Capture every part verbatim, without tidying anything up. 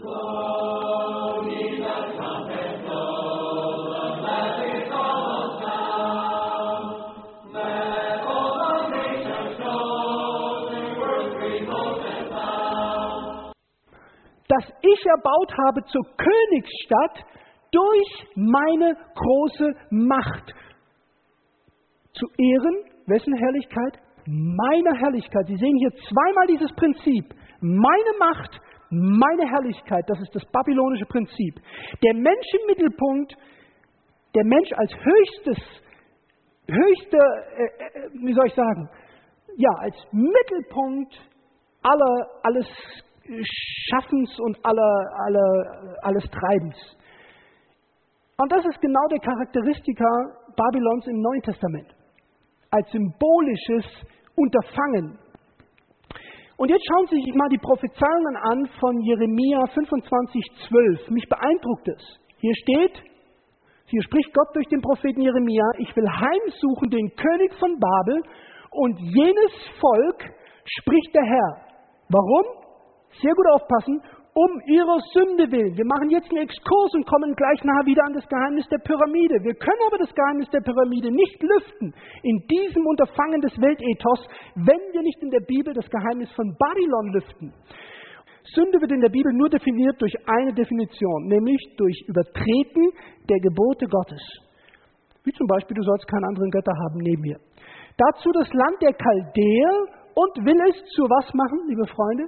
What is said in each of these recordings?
Das ich erbaut habe zur Königsstadt durch meine große Macht. Zu Ehren, wessen Herrlichkeit? Meiner Herrlichkeit. Sie sehen hier zweimal dieses Prinzip. Meine Macht, meine Herrlichkeit. Das ist das babylonische Prinzip. Der Mensch im Mittelpunkt, der Mensch als höchstes, höchste, äh, wie soll ich sagen, ja, als Mittelpunkt aller, alles Schaffens und aller, aller, alles Treibens. Und das ist genau der Charakteristika Babylons im Neuen Testament. Als symbolisches Unterfangen. Und jetzt schauen Sie sich mal die Prophezeiungen an von Jeremia fünfundzwanzig, zwölf. Mich beeindruckt es. Hier steht, hier spricht Gott durch den Propheten Jeremia, ich will heimsuchen den König von Babel und jenes Volk, spricht der Herr. Warum? Sehr gut aufpassen, um ihrer Sünde willen. Wir machen jetzt einen Exkurs und kommen gleich nachher wieder an das Geheimnis der Pyramide. Wir können aber das Geheimnis der Pyramide nicht lüften in diesem Unterfangen des Weltethos, wenn wir nicht in der Bibel das Geheimnis von Babylon lüften. Sünde wird in der Bibel nur definiert durch eine Definition, nämlich durch Übertreten der Gebote Gottes. Wie zum Beispiel, du sollst keine anderen Götter haben neben mir. Dazu das Land der Chaldäer und will es zu was machen, liebe Freunde?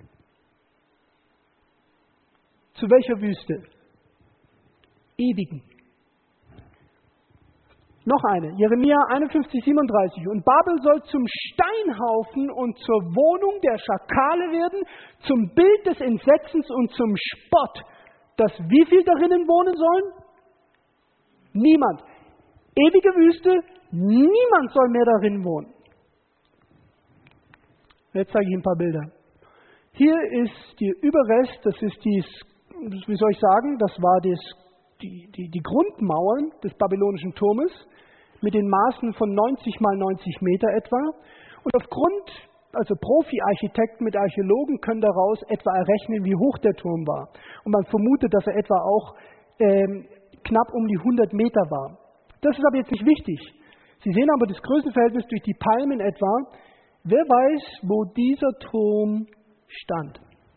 Zu welcher Wüste? Ewigen. Noch eine, Jeremia einundfünfzig, siebenunddreißig. Und Babel soll zum Steinhaufen und zur Wohnung der Schakale werden, zum Bild des Entsetzens und zum Spott, dass wie viel darinnen wohnen sollen? Niemand. Ewige Wüste, niemand soll mehr darin wohnen. Jetzt zeige ich Ihnen ein paar Bilder. Hier ist der Überrest, das ist die, wie soll ich sagen, das war das, die, die, die Grundmauern des babylonischen Turmes mit den Maßen von neunzig mal neunzig Meter etwa. Und aufgrund, also Profi-Architekten mit Archäologen können daraus etwa errechnen, wie hoch der Turm war. Und man vermutet, dass er etwa auch ähm, knapp um die hundert Meter war. Das ist aber jetzt nicht wichtig. Sie sehen aber das Größenverhältnis durch die Palmen etwa. Wer weiß, wo dieser Turm stand?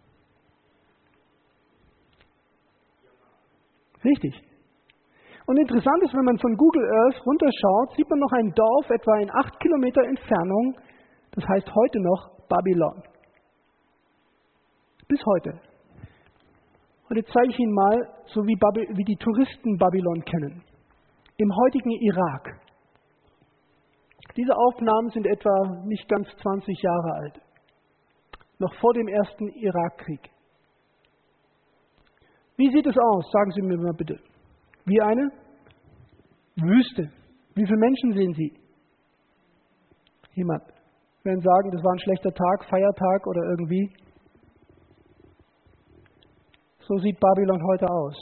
Richtig. Und interessant ist, wenn man von Google Earth runterschaut, sieht man noch ein Dorf etwa in acht Kilometer Entfernung. Das heißt heute noch Babylon. Bis heute. Und jetzt zeige ich Ihnen mal, so wie, Baby, wie die Touristen Babylon kennen. Im heutigen Irak. Diese Aufnahmen sind etwa nicht ganz zwanzig Jahre alt. Noch vor dem ersten Irakkrieg. Wie sieht es aus? Sagen Sie mir mal bitte. Wie eine Wüste. Wie viele Menschen sehen Sie? Jemand. Wir werden sagen, das war ein schlechter Tag, Feiertag oder irgendwie. So sieht Babylon heute aus.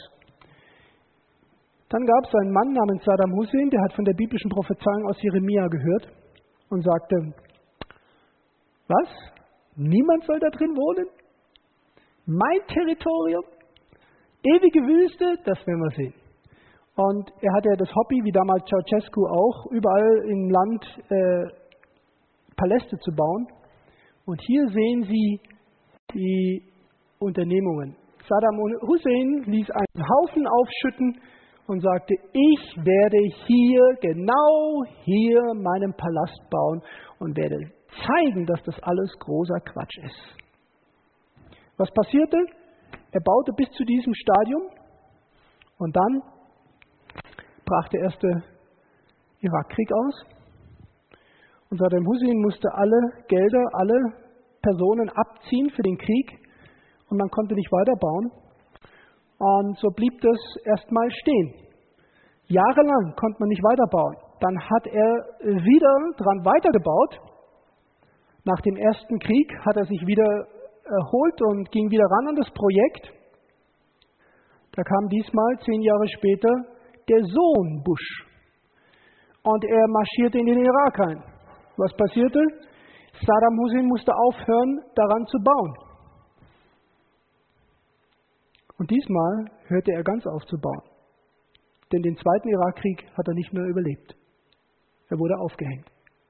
Dann gab es einen Mann namens Saddam Hussein, der hat von der biblischen Prophezeiung aus Jeremia gehört und sagte, was? Niemand soll da drin wohnen? Mein Territorium? Ewige Wüste? Das werden wir sehen. Und er hatte ja das Hobby, wie damals Ceausescu auch, überall im Land äh, Paläste zu bauen. Und hier sehen Sie die Unternehmungen. Saddam Hussein ließ einen Haufen aufschütten und sagte, ich werde hier, genau hier meinen Palast bauen und werde zeigen, dass das alles großer Quatsch ist. Was passierte? Er baute bis zu diesem Stadium und dann brach der erste Irakkrieg aus. Und Saddam Hussein musste alle Gelder, alle Personen abziehen für den Krieg und man konnte nicht weiterbauen. Und so blieb das erstmal stehen. Jahrelang konnte man nicht weiterbauen. Dann hat er wieder dran weitergebaut. Nach dem ersten Krieg hat er sich wieder erholt und ging wieder ran an das Projekt. Da kam diesmal, zehn Jahre später, der Sohn Bush. Und er marschierte in den Irak ein. Was passierte? Saddam Hussein musste aufhören, daran zu bauen. Und diesmal hörte er ganz auf zu bauen. Denn den zweiten Irakkrieg hat er nicht mehr überlebt. Er wurde aufgehängt.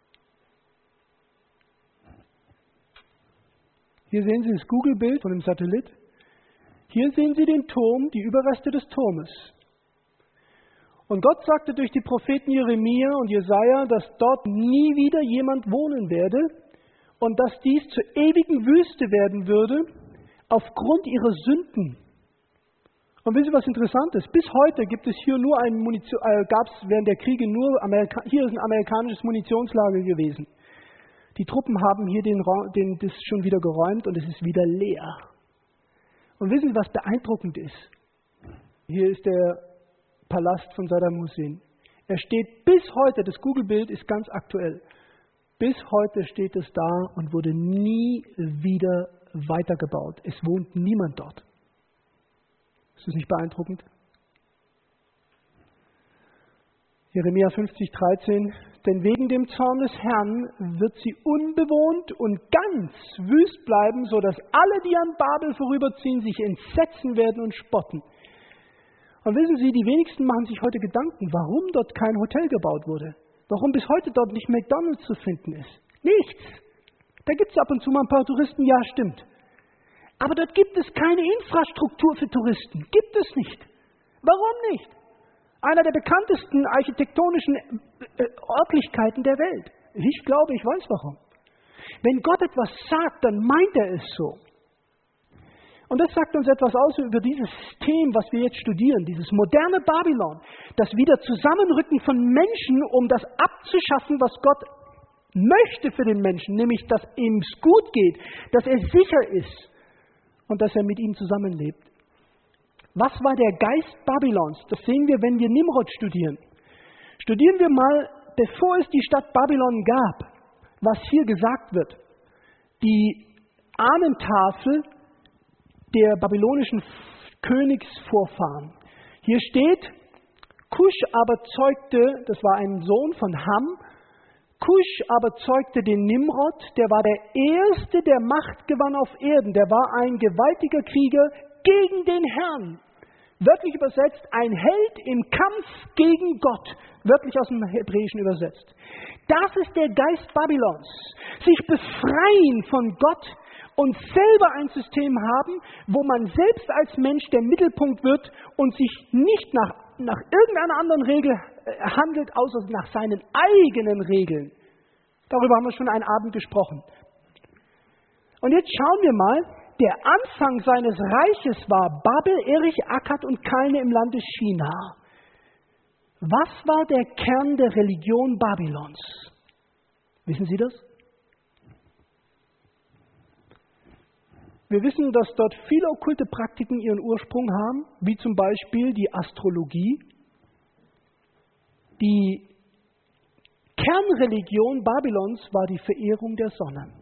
Hier sehen Sie das Google-Bild von dem Satellit. Hier sehen Sie den Turm, die Überreste des Turmes. Und Gott sagte durch die Propheten Jeremia und Jesaja, dass dort nie wieder jemand wohnen werde und dass dies zur ewigen Wüste werden würde, aufgrund ihrer Sünden. Und wissen Sie, was interessant ist? Bis heute gibt es hier nur ein Munition, äh, gab es während der Kriege nur, Amerika hier ist ein amerikanisches Munitionslager gewesen. Die Truppen haben hier den, den, das schon wieder geräumt und es ist wieder leer. Und wissen Sie, was beeindruckend ist? Hier ist der Palast von Saddam Hussein. Er steht bis heute, das Google-Bild ist ganz aktuell, bis heute steht es da und wurde nie wieder weitergebaut. Es wohnt niemand dort. Ist das nicht beeindruckend? Jeremia fünfzig, dreizehn. Denn wegen dem Zorn des Herrn wird sie unbewohnt und ganz wüst bleiben, sodass alle, die an Babel vorüberziehen, sich entsetzen werden und spotten. Und wissen Sie, die wenigsten machen sich heute Gedanken, warum dort kein Hotel gebaut wurde. Warum bis heute dort nicht McDonald's zu finden ist. Nichts. Da gibt es ab und zu mal ein paar Touristen, ja stimmt. Aber dort gibt es keine Infrastruktur für Touristen. Gibt es nicht. Warum nicht? Einer der bekanntesten architektonischen äh, Örtlichkeiten der Welt. Ich glaube, ich weiß warum. Wenn Gott etwas sagt, dann meint er es so. Und das sagt uns etwas aus über dieses System, was wir jetzt studieren, dieses moderne Babylon, das wieder Zusammenrücken von Menschen, um das abzuschaffen, was Gott möchte für den Menschen, nämlich, dass ihm es gut geht, dass er sicher ist und dass er mit ihm zusammenlebt. Was war der Geist Babylons? Das sehen wir, wenn wir Nimrod studieren. Studieren wir mal, bevor es die Stadt Babylon gab, was hier gesagt wird. Die Ahnentafel der babylonischen Königsvorfahren. Hier steht, Kusch aber zeugte, das war ein Sohn von Ham, Kusch aber zeugte den Nimrod, der war der Erste, der Macht gewann auf Erden. Der war ein gewaltiger Krieger gegen den Herrn. Wörtlich übersetzt, ein Held im Kampf gegen Gott. Wörtlich aus dem Hebräischen übersetzt. Das ist der Geist Babylons. Sich befreien von Gott und selber ein System haben, wo man selbst als Mensch der Mittelpunkt wird und sich nicht nach, nach irgendeiner anderen Regel handelt, außer nach seinen eigenen Regeln. Darüber haben wir schon einen Abend gesprochen. Und jetzt schauen wir mal, der Anfang seines Reiches war Babel, Erich, Akkad und Kalne im Lande China. Was war der Kern der Religion Babylons? Wissen Sie das? Wir wissen, dass dort viele okkulte Praktiken ihren Ursprung haben, wie zum Beispiel die Astrologie. Die Kernreligion Babylons war die Verehrung der Sonne.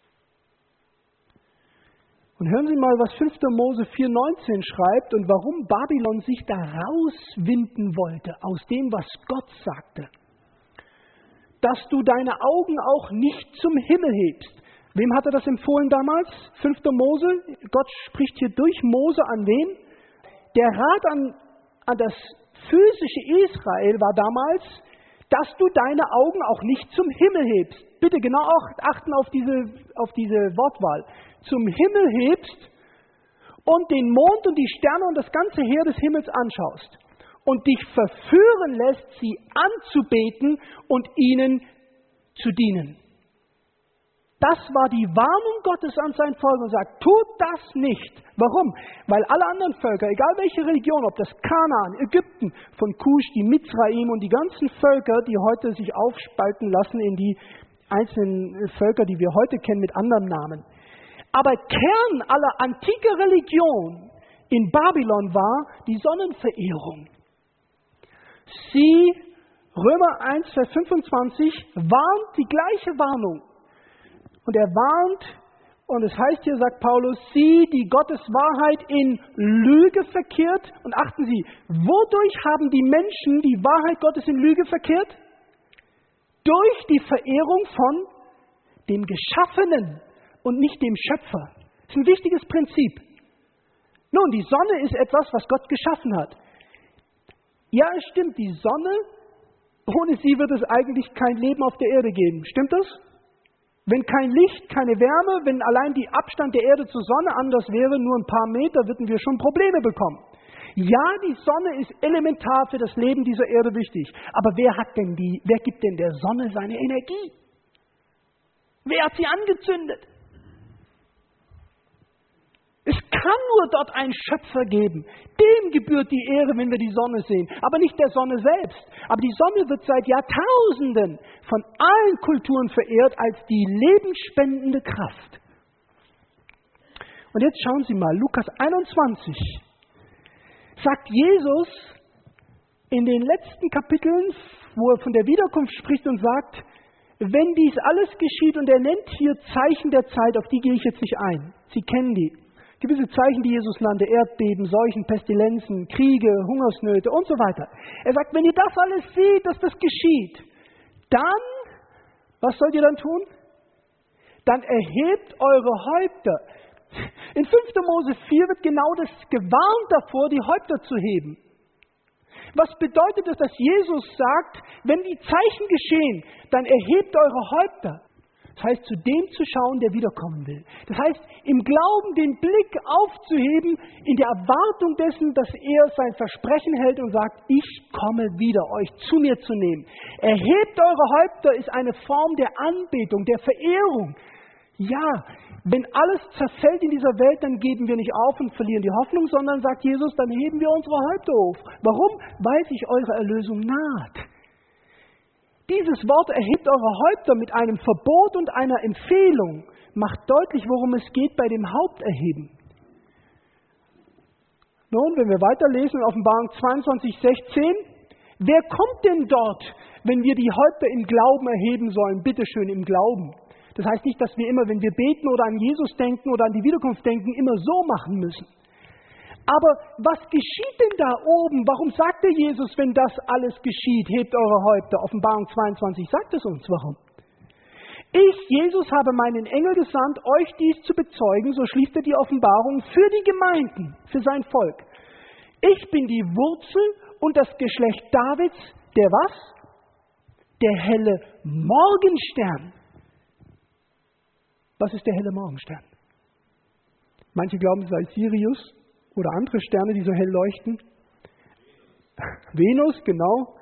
Und hören Sie mal, was fünfter Mose vier neunzehn schreibt und warum Babylon sich da rauswinden wollte aus dem, was Gott sagte. Dass du deine Augen auch nicht zum Himmel hebst. Wem hat er das empfohlen damals? fünfter Mose. Gott spricht hier durch Mose an wen? Der Rat an, an das physische Israel war damals, dass du deine Augen auch nicht zum Himmel hebst. Bitte genau achten auf diese, auf diese Wortwahl. Zum Himmel hebst und den Mond und die Sterne und das ganze Heer des Himmels anschaust und dich verführen lässt, sie anzubeten und ihnen zu dienen. Das war die Warnung Gottes an sein Volk und sagt, tut das nicht. Warum? Weil alle anderen Völker, egal welche Religion, ob das Kanaan, Ägypten, von Kusch, die Mizraim und die ganzen Völker, die heute sich aufspalten lassen in die einzelnen Völker, die wir heute kennen mit anderen Namen. Aber Kern aller antiker Religion in Babylon war die Sonnenverehrung. Sie, Römer eins, Vers fünfundzwanzig, warnt die gleiche Warnung. Und er warnt, und es heißt hier, sagt Paulus, sie, die Gottes Wahrheit in Lüge verkehrt. Und achten Sie, wodurch haben die Menschen die Wahrheit Gottes in Lüge verkehrt? Durch die Verehrung von dem Geschaffenen und nicht dem Schöpfer. Das ist ein wichtiges Prinzip. Nun, die Sonne ist etwas, was Gott geschaffen hat. Ja, es stimmt, die Sonne, ohne sie wird es eigentlich kein Leben auf der Erde geben. Stimmt das? Wenn kein Licht, keine Wärme, wenn allein der Abstand der Erde zur Sonne anders wäre, nur ein paar Meter, würden wir schon Probleme bekommen. Ja, die Sonne ist elementar für das Leben dieser Erde wichtig. Aber wer hat denn die, wer gibt denn der Sonne seine Energie? Wer hat sie angezündet? Es kann nur dort einen Schöpfer geben. Dem gebührt die Ehre, wenn wir die Sonne sehen, aber nicht der Sonne selbst. Aber die Sonne wird seit Jahrtausenden von allen Kulturen verehrt als die lebensspendende Kraft. Und jetzt schauen Sie mal, Lukas einundzwanzig sagt Jesus in den letzten Kapiteln, wo er von der Wiederkunft spricht und sagt, wenn dies alles geschieht, und er nennt hier Zeichen der Zeit, auf die gehe ich jetzt nicht ein. Sie kennen die. Gewisse Zeichen, die Jesus nannte, Erdbeben, Seuchen, Pestilenzen, Kriege, Hungersnöte und so weiter. Er sagt, wenn ihr das alles seht, dass das geschieht, dann, was sollt ihr dann tun? Dann erhebt eure Häupter. In fünfter Mose vier wird genau das gewarnt davor, die Häupter zu heben. Was bedeutet es, dass Jesus sagt, wenn die Zeichen geschehen, dann erhebt eure Häupter? Das heißt, zu dem zu schauen, der wiederkommen will. Das heißt, im Glauben den Blick aufzuheben, in der Erwartung dessen, dass er sein Versprechen hält und sagt, ich komme wieder, euch zu mir zu nehmen. Erhebt eure Häupter ist eine Form der Anbetung, der Verehrung. Ja, wenn alles zerfällt in dieser Welt, dann geben wir nicht auf und verlieren die Hoffnung, sondern, sagt Jesus, dann heben wir unsere Häupter auf. Warum? Weil sich eure Erlösung naht. Dieses Wort erhebt eure Häupter mit einem Verbot und einer Empfehlung, macht deutlich, worum es geht bei dem Haupterheben. Nun, wenn wir weiterlesen, in Offenbarung zweiundzwanzig, sechzehn, wer kommt denn dort, wenn wir die Häupter im Glauben erheben sollen? Bitteschön, im Glauben. Das heißt nicht, dass wir immer, wenn wir beten oder an Jesus denken oder an die Wiederkunft denken, immer so machen müssen. Aber was geschieht denn da oben? Warum sagt der Jesus, wenn das alles geschieht, hebt eure Häupter? Offenbarung zweiundzwanzig sagt es uns, warum? Ich, Jesus, habe meinen Engel gesandt, euch dies zu bezeugen, so schließt er die Offenbarung, für die Gemeinden, für sein Volk. Ich bin die Wurzel und das Geschlecht Davids, der was? Der helle Morgenstern. Was ist der helle Morgenstern? Manche glauben, es sei Sirius oder andere Sterne, die so hell leuchten. Venus, genau.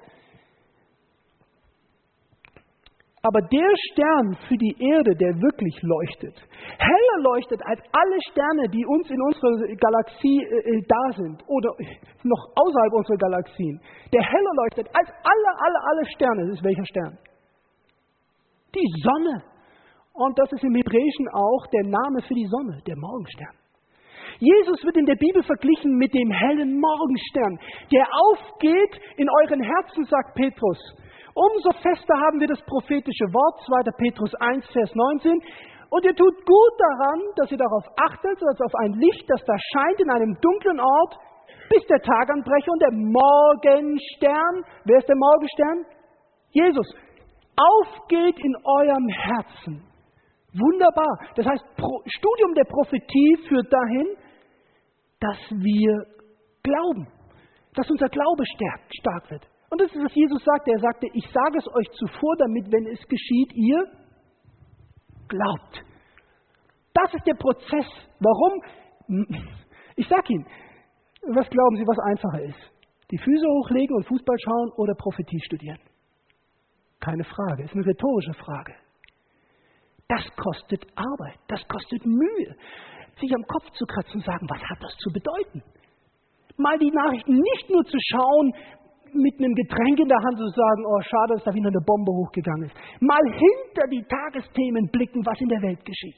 Aber der Stern für die Erde, der wirklich leuchtet, heller leuchtet als alle Sterne, die uns in unserer Galaxie äh, da sind oder noch außerhalb unserer Galaxien, der heller leuchtet als alle, alle, alle Sterne. Das ist welcher Stern? Die Sonne. Und das ist im Hebräischen auch der Name für die Sonne, der Morgenstern. Jesus wird in der Bibel verglichen mit dem hellen Morgenstern, der aufgeht in euren Herzen, sagt Petrus. Umso fester haben wir das prophetische Wort, zweiter Petrus eins, Vers neunzehn. Und ihr tut gut daran, dass ihr darauf achtet, als auf ein Licht, das da scheint in einem dunklen Ort, bis der Tag anbreche und der Morgenstern, wer ist der Morgenstern? Jesus, aufgeht in eurem Herzen. Wunderbar. Das heißt, Studium der Prophetie führt dahin, dass wir glauben, dass unser Glaube stärkt, stark wird. Und das ist, was Jesus sagte. Er sagte, ich sage es euch zuvor, damit, wenn es geschieht, ihr glaubt. Das ist der Prozess. Warum? Ich sage Ihnen, was glauben Sie, was einfacher ist? Die Füße hochlegen und Fußball schauen oder Prophetie studieren? Keine Frage, ist eine rhetorische Frage. Das kostet Arbeit, das kostet Mühe, sich am Kopf zu kratzen und sagen, was hat das zu bedeuten? Mal die Nachrichten nicht nur zu schauen, mit einem Getränk in der Hand zu sagen, oh schade, dass da wieder eine Bombe hochgegangen ist. Mal hinter die Tagesthemen blicken, was in der Welt geschieht.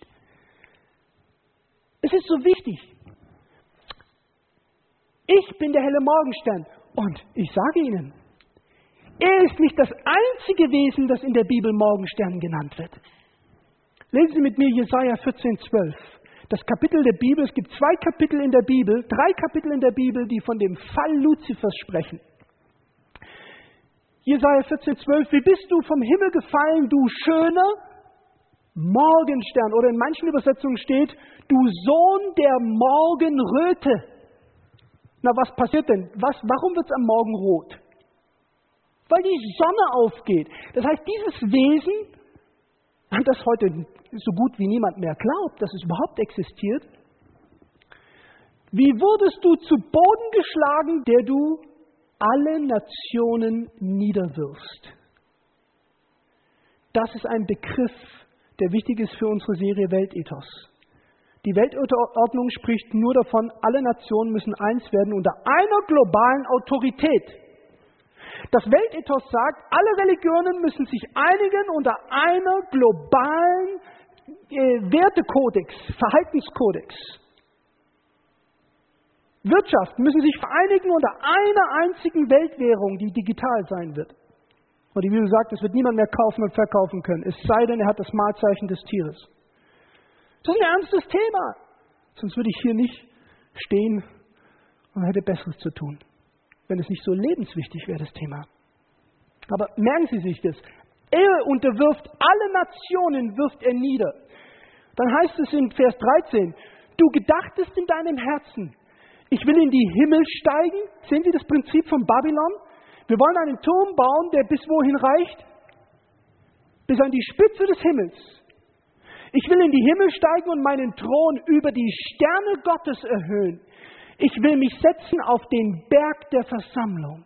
Es ist so wichtig. Ich bin der helle Morgenstern und ich sage Ihnen, er ist nicht das einzige Wesen, das in der Bibel Morgenstern genannt wird. Lesen Sie mit mir Jesaja vierzehn, zwölf. Das Kapitel der Bibel, es gibt zwei Kapitel in der Bibel, drei Kapitel in der Bibel, die von dem Fall Luzifers sprechen. Jesaja vierzehn, zwölf. Wie bist du vom Himmel gefallen, du schöner Morgenstern? Oder in manchen Übersetzungen steht, du Sohn der Morgenröte. Na, was passiert denn? Was, warum wird es am Morgen rot? Weil die Sonne aufgeht. Das heißt, dieses Wesen, an das heute so gut wie niemand mehr glaubt, dass es überhaupt existiert, wie wurdest du zu Boden geschlagen, der du alle Nationen niederwirfst? Das ist ein Begriff, der wichtig ist für unsere Serie Weltethos. Die Weltordnung spricht nur davon, alle Nationen müssen eins werden unter einer globalen Autorität. Das Weltethos sagt, alle Religionen müssen sich einigen unter einer globalen äh, Wertekodex, Verhaltenskodex. Wirtschaft müssen sich vereinigen unter einer einzigen Weltwährung, die digital sein wird. Und die Bibel sagt, es wird niemand mehr kaufen und verkaufen können, es sei denn, er hat das Malzeichen des Tieres. Das ist ein ernstes Thema. Sonst würde ich hier nicht stehen und hätte Besseres zu tun, wenn es nicht so lebenswichtig wäre, das Thema. Aber merken Sie sich das. Er unterwirft alle Nationen, wirft er nieder. Dann heißt es in Vers dreizehn, du gedachtest in deinem Herzen, ich will in die Himmel steigen. Sehen Sie das Prinzip von Babylon? Wir wollen einen Turm bauen, der bis wohin reicht? Bis an die Spitze des Himmels. Ich will in die Himmel steigen und meinen Thron über die Sterne Gottes erhöhen. Ich will mich setzen auf den Berg der Versammlung.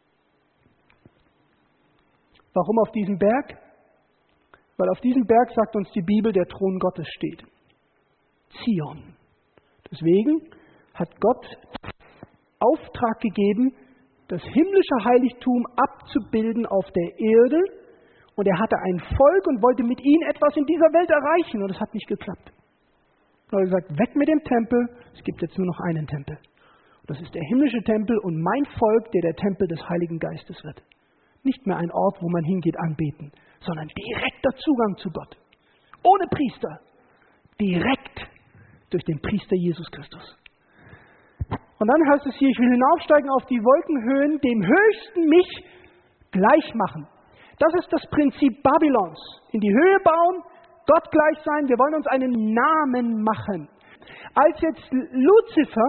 Warum auf diesem Berg? Weil auf diesem Berg, sagt uns die Bibel, der Thron Gottes steht. Zion. Deswegen hat Gott Auftrag gegeben, das himmlische Heiligtum abzubilden auf der Erde. Und er hatte ein Volk und wollte mit ihnen etwas in dieser Welt erreichen. Und es hat nicht geklappt. Er hat gesagt, weg mit dem Tempel, es gibt jetzt nur noch einen Tempel. Das ist der himmlische Tempel und mein Volk, der der Tempel des Heiligen Geistes wird. Nicht mehr ein Ort, wo man hingeht, anbeten, sondern direkter Zugang zu Gott. Ohne Priester. Direkt durch den Priester Jesus Christus. Und dann heißt es hier, ich will hinaufsteigen auf die Wolkenhöhen, dem Höchsten mich gleich machen. Das ist das Prinzip Babylons. In die Höhe bauen, Gott gleich sein, wir wollen uns einen Namen machen. Als jetzt Luzifer,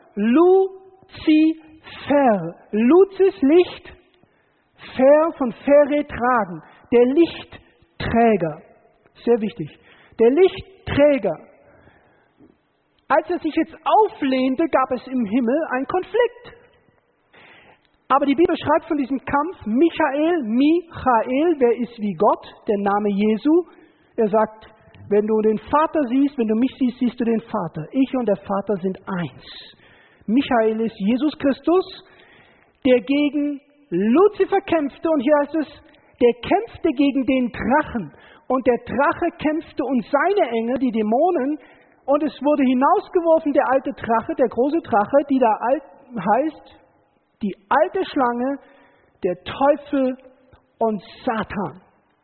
Luzifer, Luzis Licht, Fer von Fere tragen, der Lichtträger, sehr wichtig, der Lichtträger. Als er sich jetzt auflehnte, gab es im Himmel einen Konflikt. Aber die Bibel schreibt von diesem Kampf, Michael, Michael, wer ist wie Gott, der Name Jesu. Er sagt, wenn du den Vater siehst, wenn du mich siehst, siehst du den Vater. Ich und der Vater sind eins. Michael ist Jesus Christus, der gegen Luzifer kämpfte. Und hier heißt es, der kämpfte gegen den Drachen. Und der Drache kämpfte und seine Engel, die Dämonen. Und es wurde hinausgeworfen, der alte Drache, der große Drache, die da alt, heißt, die alte Schlange, der Teufel und Satan.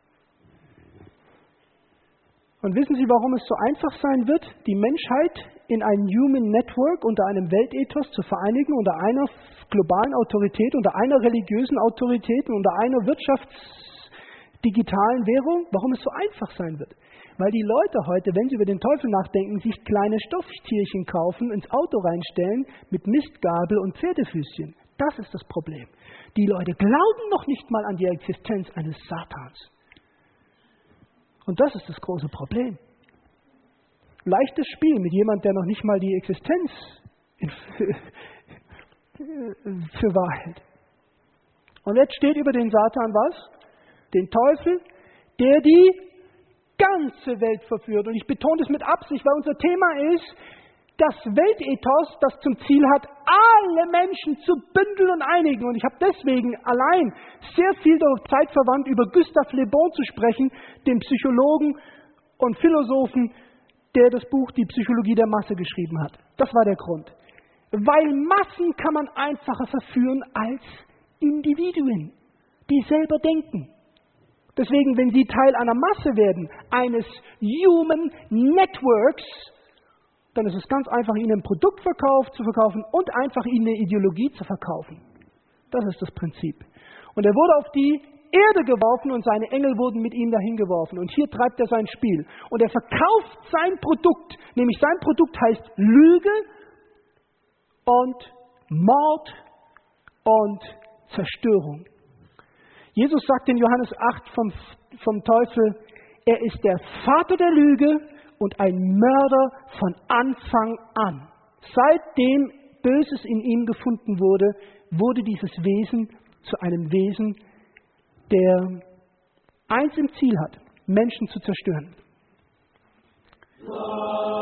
Und wissen Sie, warum es so einfach sein wird, die Menschheit in ein Human Network unter einem Weltethos zu vereinigen, unter einer globalen Autorität, unter einer religiösen Autorität, unter einer wirtschaftsdigitalen Währung? Warum es so einfach sein wird? Weil die Leute heute, wenn sie über den Teufel nachdenken, sich kleine Stofftierchen kaufen, ins Auto reinstellen mit Mistgabel und Pferdefüßchen. Das ist das Problem. Die Leute glauben noch nicht mal an die Existenz eines Satans. Und das ist das große Problem. Leichtes Spiel mit jemandem, der noch nicht mal die Existenz in, für, für wahr hält. Und jetzt steht über den Satan was? Den Teufel, der die ganze Welt verführt. Und ich betone das mit Absicht, weil unser Thema ist, das Weltethos, das zum Ziel hat, alle Menschen zu bündeln und einigen. Und ich habe deswegen allein sehr viel Zeit verwandt, über Gustave Le Bon zu sprechen, den Psychologen und Philosophen, der das Buch Die Psychologie der Masse geschrieben hat. Das war der Grund. Weil Massen kann man einfacher verführen als Individuen, die selber denken. Deswegen, wenn Sie Teil einer Masse werden, eines Human Networks, dann ist es ganz einfach, Ihnen ein Produktverkauf zu verkaufen und einfach Ihnen eine Ideologie zu verkaufen. Das ist das Prinzip. Und er wurde auf die Erde geworfen und seine Engel wurden mit ihm dahin geworfen. Und hier treibt er sein Spiel. Und er verkauft sein Produkt, nämlich sein Produkt heißt Lüge und Mord und Zerstörung. Jesus sagt in Johannes acht vom, vom Teufel, er ist der Vater der Lüge und ein Mörder von Anfang an. Seitdem Böses in ihm gefunden wurde, wurde dieses Wesen zu einem Wesen, der eins im Ziel hat, Menschen zu zerstören.